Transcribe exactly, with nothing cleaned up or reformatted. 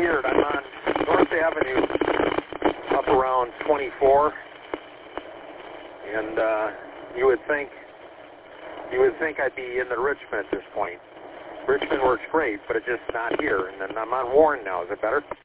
weird. I'm on North Avenue up around twenty-four, and uh, you would think you would think I'd be in the Richmond at this point. Richmond works great, but it's just not here. And then I'm on Warren now. Is it better?